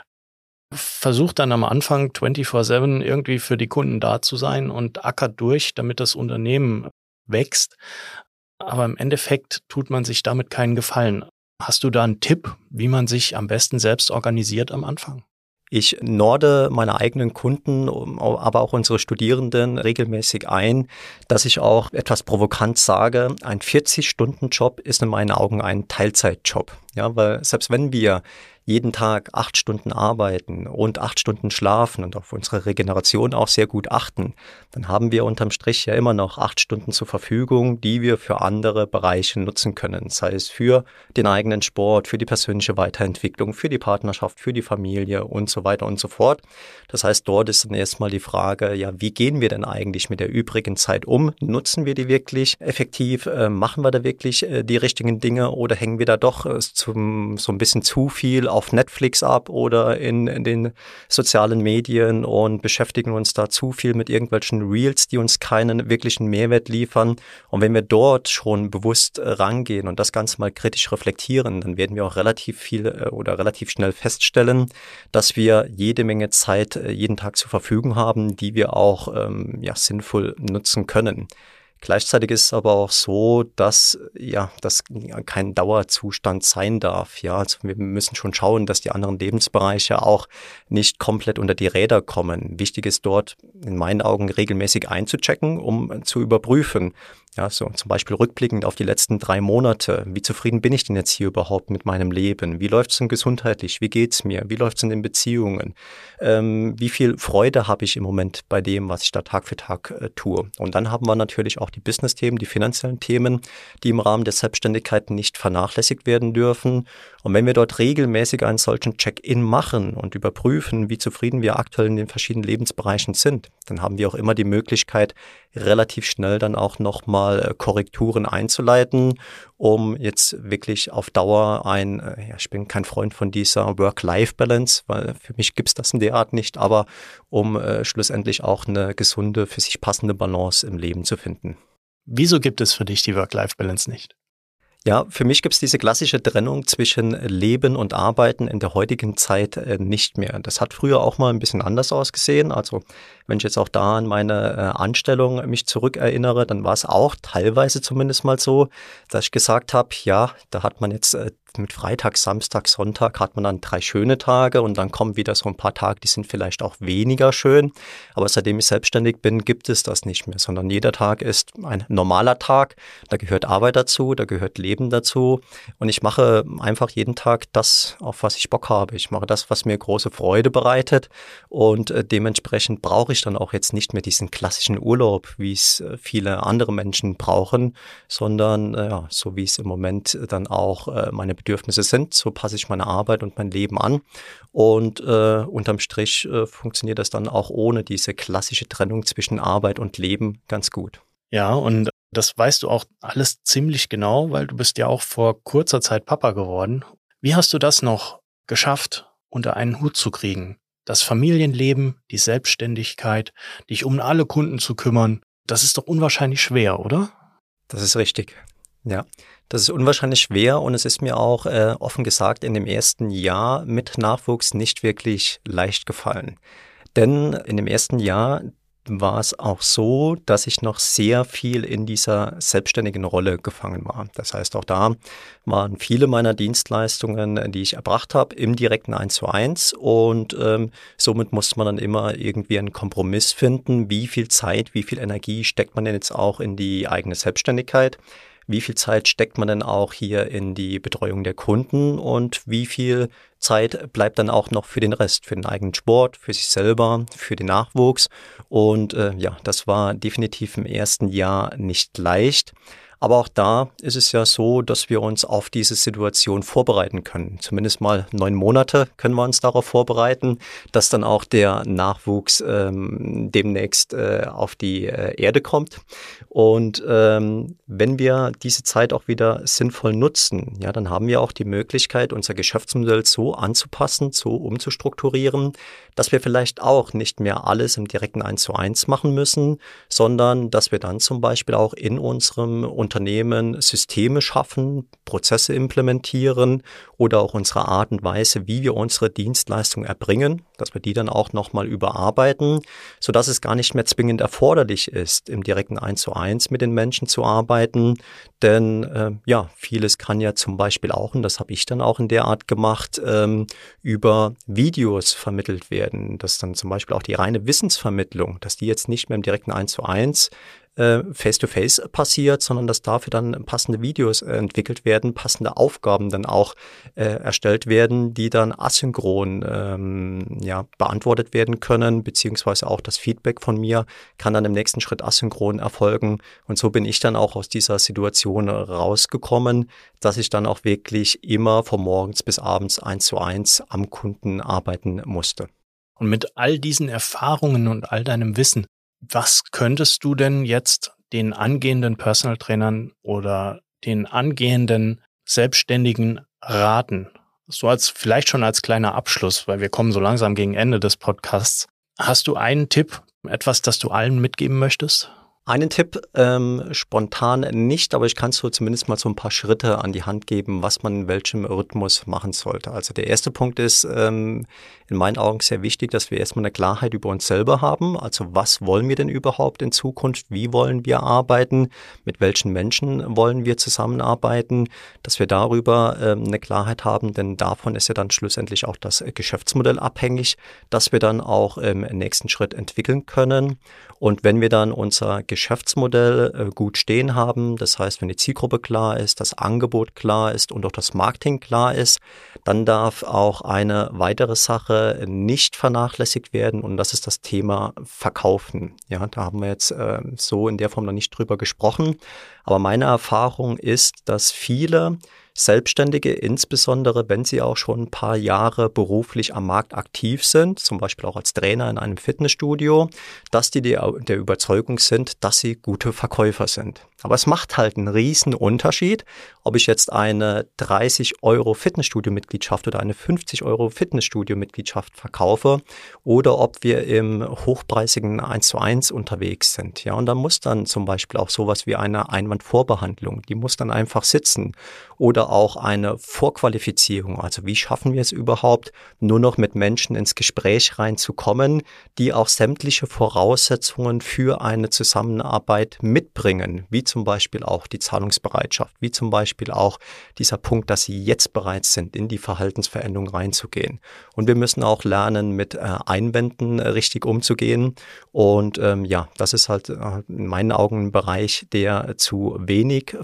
versucht dann am Anfang vierundzwanzig sieben irgendwie für die Kunden da zu sein und ackert durch, damit das Unternehmen wächst. Aber im Endeffekt tut man sich damit keinen Gefallen. Hast du da einen Tipp, wie man sich am besten selbst organisiert am Anfang? Ich norde meine eigenen Kunden, aber auch unsere Studierenden regelmäßig ein, dass ich auch etwas provokant sage, ein vierzig-Stunden-Job ist in meinen Augen ein Teilzeitjob. Ja, weil selbst wenn wir jeden Tag acht Stunden arbeiten und acht Stunden schlafen und auf unsere Regeneration auch sehr gut achten, dann haben wir unterm Strich ja immer noch acht Stunden zur Verfügung, die wir für andere Bereiche nutzen können. Sei es für den eigenen Sport, für die persönliche Weiterentwicklung, für die Partnerschaft, für die Familie und so weiter und so fort. Das heißt, dort ist dann erstmal die Frage, ja, wie gehen wir denn eigentlich mit der übrigen Zeit um? Nutzen wir die wirklich effektiv? Äh, machen wir da wirklich äh, die richtigen Dinge oder hängen wir da doch äh, zum, so ein bisschen zu viel auf Netflix ab oder in, in den sozialen Medien und beschäftigen uns da zu viel mit irgendwelchen Reels, die uns keinen wirklichen Mehrwert liefern. Und wenn wir dort schon bewusst äh, rangehen und das Ganze mal kritisch reflektieren, dann werden wir auch relativ viel äh, oder relativ schnell feststellen, dass wir jede Menge Zeit äh, jeden Tag zur Verfügung haben, die wir auch ähm, ja, sinnvoll nutzen können. Gleichzeitig ist es aber auch so, dass ja das kein Dauerzustand sein darf. Ja, also wir müssen schon schauen, dass die anderen Lebensbereiche auch nicht komplett unter die Räder kommen. Wichtig ist dort in meinen Augen regelmäßig einzuchecken, um zu überprüfen. Ja, so zum Beispiel rückblickend auf die letzten drei Monate. Wie zufrieden bin ich denn jetzt hier überhaupt mit meinem Leben? Wie läuft es denn gesundheitlich? Wie geht's mir? Wie läuft es in den Beziehungen? Ähm, wie viel Freude habe ich im Moment bei dem, was ich da Tag für Tag äh, tue? Und dann haben wir natürlich auch die Business-Themen, die finanziellen Themen, die im Rahmen der Selbstständigkeit nicht vernachlässigt werden dürfen. Und wenn wir dort regelmäßig einen solchen Check-in machen und überprüfen, wie zufrieden wir aktuell in den verschiedenen Lebensbereichen sind, dann haben wir auch immer die Möglichkeit, relativ schnell dann auch nochmal Korrekturen einzuleiten, um jetzt wirklich auf Dauer ein, ja, ich bin kein Freund von dieser Work-Life-Balance, weil für mich gibt es das in der Art nicht, aber um äh, schlussendlich auch eine gesunde, für sich passende Balance im Leben zu finden. Wieso gibt es für dich die Work-Life-Balance nicht? Ja, für mich gibt es diese klassische Trennung zwischen Leben und Arbeiten in der heutigen Zeit äh, nicht mehr. Das hat früher auch mal ein bisschen anders ausgesehen. Also wenn ich jetzt auch da an meine äh, Anstellung mich zurückerinnere, dann war es auch teilweise zumindest mal so, dass ich gesagt habe, ja, da hat man jetzt äh, mit Freitag, Samstag, Sonntag hat man dann drei schöne Tage und dann kommen wieder so ein paar Tage, die sind vielleicht auch weniger schön. Aber seitdem ich selbstständig bin, gibt es das nicht mehr, sondern jeder Tag ist ein normaler Tag. Da gehört Arbeit dazu, da gehört Leben dazu und ich mache einfach jeden Tag das, auf was ich Bock habe. Ich mache das, was mir große Freude bereitet und äh, dementsprechend brauche ich dann auch jetzt nicht mehr diesen klassischen Urlaub, wie es äh, viele andere Menschen brauchen, sondern äh, ja, so wie es im Moment dann auch äh, meine Bedürfnisse sind, so passe ich meine Arbeit und mein Leben an und äh, unterm Strich äh, funktioniert das dann auch ohne diese klassische Trennung zwischen Arbeit und Leben ganz gut. Ja, und das weißt du auch alles ziemlich genau, weil du bist ja auch vor kurzer Zeit Papa geworden. Wie hast du das noch geschafft, unter einen Hut zu kriegen? das Familienleben, die Selbstständigkeit, dich um alle Kunden zu kümmern, das ist doch unwahrscheinlich schwer, oder? Das ist richtig. Ja, das ist unwahrscheinlich schwer und es ist mir auch äh, offen gesagt in dem ersten Jahr mit Nachwuchs nicht wirklich leicht gefallen. Denn in dem ersten Jahr war es auch so, dass ich noch sehr viel in dieser selbstständigen Rolle gefangen war. Das heißt, auch da waren viele meiner Dienstleistungen, die ich erbracht habe, im direkten eins zu eins und ähm, somit musste man dann immer irgendwie einen Kompromiss finden, wie viel Zeit, wie viel Energie steckt man denn jetzt auch in die eigene Selbstständigkeit. Wie viel Zeit steckt man denn auch hier in die Betreuung der Kunden und wie viel Zeit bleibt dann auch noch für den Rest, für den eigenen Sport, für sich selber, für den Nachwuchs? Und äh, ja, das war definitiv im ersten Jahr nicht leicht. Aber auch da ist es ja so, dass wir uns auf diese Situation vorbereiten können. Zumindest mal neun Monate können wir uns darauf vorbereiten, dass dann auch der Nachwuchs ähm, demnächst äh, auf die äh, Erde kommt. Und ähm, wenn wir diese Zeit auch wieder sinnvoll nutzen, ja, dann haben wir auch die Möglichkeit, unser Geschäftsmodell so anzupassen, so umzustrukturieren, dass wir vielleicht auch nicht mehr alles im direkten eins zu eins machen müssen, sondern dass wir dann zum Beispiel auch in unserem Unternehmen Systeme schaffen, Prozesse implementieren oder auch unsere Art und Weise, wie wir unsere Dienstleistung erbringen, dass wir die dann auch nochmal überarbeiten, sodass es gar nicht mehr zwingend erforderlich ist, im direkten eins zu eins mit den Menschen zu arbeiten. Denn äh, ja, vieles kann ja zum Beispiel auch, und das habe ich dann auch in der Art gemacht, ähm, über Videos vermittelt werden. Dass dann zum Beispiel auch die reine Wissensvermittlung, dass die jetzt nicht mehr im direkten eins zu eins face-to-face passiert, sondern dass dafür dann passende Videos äh, entwickelt werden, passende Aufgaben dann auch äh, erstellt werden, die dann asynchron ähm, ja, beantwortet werden können, beziehungsweise auch das Feedback von mir kann dann im nächsten Schritt asynchron erfolgen. Und so bin ich dann auch aus dieser Situation rausgekommen, dass ich dann auch wirklich immer von morgens bis abends eins zu eins am Kunden arbeiten musste. Und mit all diesen Erfahrungen und all deinem Wissen, was könntest du denn jetzt den angehenden Personal Trainern oder den angehenden Selbstständigen raten? So als vielleicht schon als kleiner Abschluss, weil wir kommen so langsam gegen Ende des Podcasts. Hast du einen Tipp, etwas, das du allen mitgeben möchtest? Einen Tipp, ähm, spontan nicht, aber ich kann so zumindest mal so ein paar Schritte an die Hand geben, was man in welchem Rhythmus machen sollte. Also der erste Punkt ist ähm, in meinen Augen sehr wichtig, dass wir erstmal eine Klarheit über uns selber haben. Also was wollen wir denn überhaupt in Zukunft? Wie wollen wir arbeiten? Mit welchen Menschen wollen wir zusammenarbeiten? Dass wir darüber ähm, eine Klarheit haben, denn davon ist ja dann schlussendlich auch das Geschäftsmodell abhängig, dass wir dann auch im nächsten Schritt entwickeln können. Und wenn wir dann unser Geschäftsmodell äh, gut stehen haben, das heißt, wenn die Zielgruppe klar ist, das Angebot klar ist und auch das Marketing klar ist, dann darf auch eine weitere Sache nicht vernachlässigt werden und das ist das Thema Verkaufen. Ja, da haben wir jetzt äh, so in der Form noch nicht drüber gesprochen, aber meine Erfahrung ist, dass viele Selbstständige, insbesondere wenn sie auch schon ein paar Jahre beruflich am Markt aktiv sind, zum Beispiel auch als Trainer in einem Fitnessstudio, dass die der Überzeugung sind, dass sie gute Verkäufer sind. Aber es macht halt einen riesen Unterschied, ob ich jetzt eine dreißig Euro Fitnessstudio-Mitgliedschaft oder eine fünfzig Euro Fitnessstudio-Mitgliedschaft verkaufe oder ob wir im hochpreisigen eins zu eins unterwegs sind. Ja, und da muss dann zum Beispiel auch sowas wie eine Einwandvorbehandlung, die muss dann einfach sitzen. Oder auch eine Vorqualifizierung. Also wie schaffen wir es überhaupt, nur noch mit Menschen ins Gespräch reinzukommen, die auch sämtliche Voraussetzungen für eine Zusammenarbeit mitbringen, wie zum Beispiel auch die Zahlungsbereitschaft, wie zum Beispiel auch dieser Punkt, dass sie jetzt bereit sind, in die Verhaltensveränderung reinzugehen. Und wir müssen auch lernen, mit äh, Einwänden äh, richtig umzugehen. Und ähm, ja, das ist halt äh, in meinen Augen ein Bereich, der zu wenig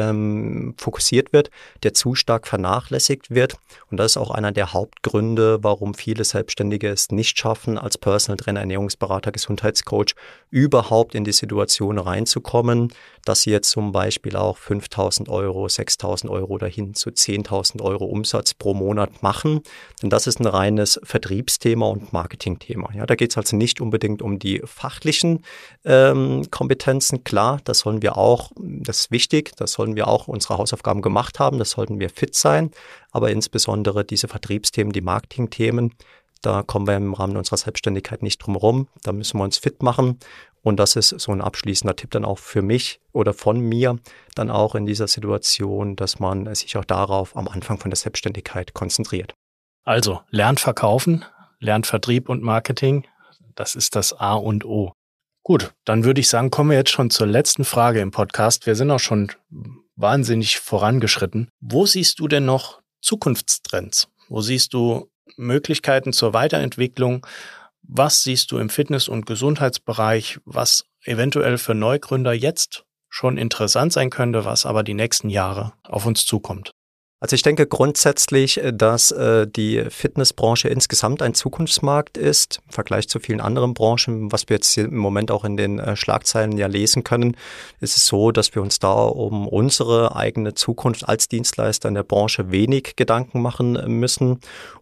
ähm, fokussiert wird, der zu stark vernachlässigt wird. Und das ist auch einer der Hauptgründe, warum viele Selbstständige es nicht schaffen, als Personal Trainer, Ernährungsberater, Gesundheitscoach überhaupt in die Situation reinzukommen, dass sie jetzt zum Beispiel auch fünftausend Euro, sechstausend Euro oder hin zu zehntausend Euro Umsatz pro Monat machen. Denn das ist ein reines Vertriebsthema und Marketingthema. Ja, da geht es also nicht unbedingt um die fachlichen ähm, Kompetenzen. Klar, das sollen wir auch, das ist wichtig, das sollen wir auch unsere Hausaufgaben gemacht haben, das sollten wir fit sein. Aber insbesondere diese Vertriebsthemen, die Marketingthemen, Da kommen wir im Rahmen unserer Selbstständigkeit nicht drum herum. Da müssen wir uns fit machen. Und das ist so ein abschließender Tipp dann auch für mich oder von mir dann auch in dieser Situation, dass man sich auch darauf am Anfang von der Selbstständigkeit konzentriert. Also lernt verkaufen, lernt Vertrieb und Marketing. Das ist das A und O. Gut, dann würde ich sagen, kommen wir jetzt schon zur letzten Frage im Podcast. Wir sind auch schon wahnsinnig vorangeschritten. Wo siehst du denn noch Zukunftstrends? Wo siehst du Möglichkeiten zur Weiterentwicklung? Was siehst du im Fitness- und Gesundheitsbereich, was eventuell für Neugründer jetzt schon interessant sein könnte, was aber die nächsten Jahre auf uns zukommt? Also ich denke grundsätzlich, dass äh, die Fitnessbranche insgesamt ein Zukunftsmarkt ist, im Vergleich zu vielen anderen Branchen, was wir jetzt hier im Moment auch in den äh, Schlagzeilen ja lesen können, ist es so, dass wir uns da um unsere eigene Zukunft als Dienstleister in der Branche wenig Gedanken machen müssen.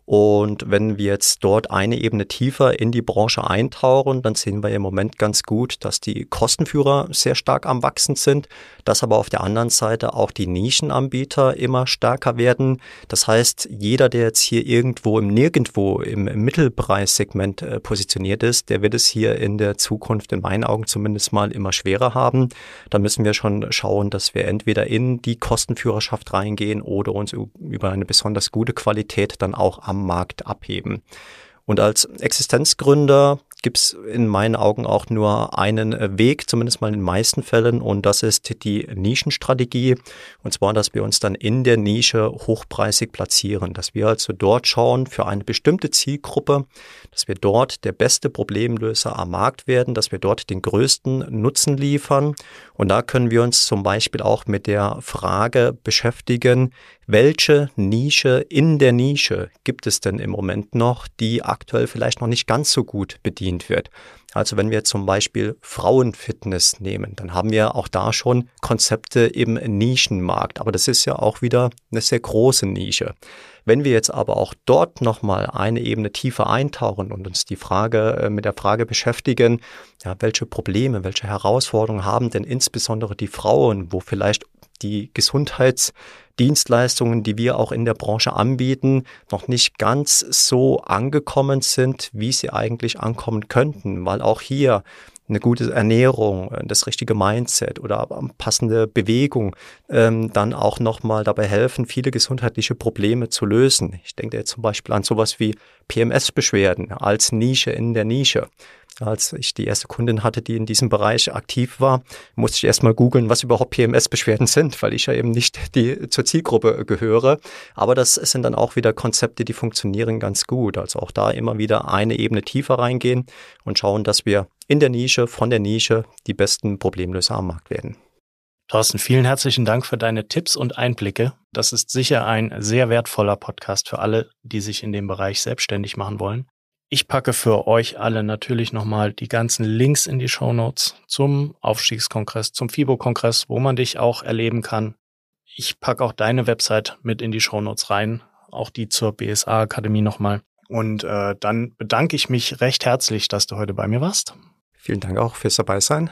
Und wenn wir jetzt dort eine Ebene tiefer in die Branche eintauchen, dann sehen wir im Moment ganz gut, dass die Kostenführer sehr stark am Wachsen sind, dass aber auf der anderen Seite auch die Nischenanbieter immer stärker werden. Das heißt, jeder, der jetzt hier irgendwo im Nirgendwo im Mittelpreissegment äh, positioniert ist, der wird es hier in der Zukunft in meinen Augen zumindest mal immer schwerer haben. Da müssen wir schon schauen, dass wir entweder in die Kostenführerschaft reingehen oder uns über eine besonders gute Qualität dann auch am Markt abheben. Und als Existenzgründer gibt es in meinen Augen auch nur einen Weg, zumindest mal in den meisten Fällen, und das ist die Nischenstrategie. Und zwar, dass wir uns dann in der Nische hochpreisig platzieren, dass wir also dort schauen für eine bestimmte Zielgruppe, dass wir dort der beste Problemlöser am Markt werden, dass wir dort den größten Nutzen liefern. Und da können wir uns zum Beispiel auch mit der Frage beschäftigen, welche Nische in der Nische gibt es denn im Moment noch, die aktuell vielleicht noch nicht ganz so gut bedient wird. Also wenn wir zum Beispiel Frauenfitness nehmen, dann haben wir auch da schon Konzepte im Nischenmarkt. Aber das ist ja auch wieder eine sehr große Nische. Wenn wir jetzt aber auch dort nochmal eine Ebene tiefer eintauchen und uns die Frage, mit der Frage beschäftigen, ja, welche Probleme, welche Herausforderungen haben denn insbesondere die Frauen, wo vielleicht die Gesundheitsdienstleistungen, die wir auch in der Branche anbieten, noch nicht ganz so angekommen sind, wie sie eigentlich ankommen könnten, weil auch hier eine gute Ernährung, das richtige Mindset oder passende Bewegung ähm, dann auch nochmal dabei helfen, viele gesundheitliche Probleme zu lösen. Ich denke jetzt zum Beispiel an sowas wie P M S-Beschwerden als Nische in der Nische. Als ich die erste Kundin hatte, die in diesem Bereich aktiv war, musste ich erstmal googeln, was überhaupt P M S-Beschwerden sind, weil ich ja eben nicht die zur Zielgruppe gehöre. Aber das sind dann auch wieder Konzepte, die funktionieren ganz gut. Also auch da immer wieder eine Ebene tiefer reingehen und schauen, dass wir in der Nische, von der Nische die besten Problemlöser am Markt werden. Thorsten, vielen herzlichen Dank für deine Tipps und Einblicke. Das ist sicher ein sehr wertvoller Podcast für alle, die sich in dem Bereich selbstständig machen wollen. Ich packe für euch alle natürlich nochmal die ganzen Links in die Shownotes zum Aufstiegskongress, zum FIBO-Kongress, wo man dich auch erleben kann. Ich packe auch deine Website mit in die Shownotes rein, auch die zur B S A-Akademie nochmal. Und äh, dann bedanke ich mich recht herzlich, dass du heute bei mir warst. Vielen Dank auch fürs Dabeisein.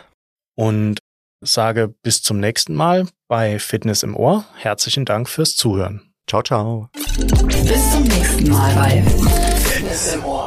Und sage bis zum nächsten Mal bei Fitness im Ohr. Herzlichen Dank fürs Zuhören. Ciao, ciao. Bis zum nächsten Mal bei Fitness im Ohr.